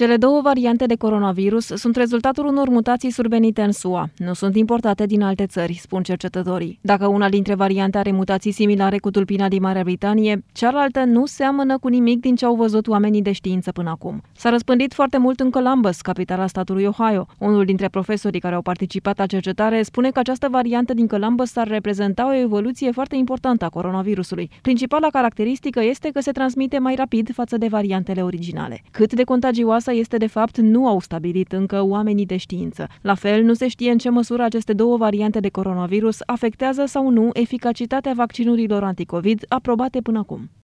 Cele două variante de coronavirus sunt rezultatul unor mutații survenite în SUA. Nu sunt importate din alte țări, spun cercetătorii. Dacă una dintre variante are mutații similare cu tulpina din Marea Britanie, cealaltă nu seamănă cu nimic din ce au văzut oamenii de știință până acum. S-a răspândit foarte mult în Columbus, capitala statului Ohio. Unul dintre profesorii care au participat la cercetare spune că această variantă din Columbus ar reprezenta o evoluție foarte importantă a coronavirusului. Principala caracteristică este că se transmite mai rapid față de variantele originale. Cât de contagioasă este de fapt nu au stabilit încă oamenii de știință. La fel, nu se știe în ce măsură aceste două variante de coronavirus afectează sau nu eficacitatea vaccinurilor anticovid aprobate până acum.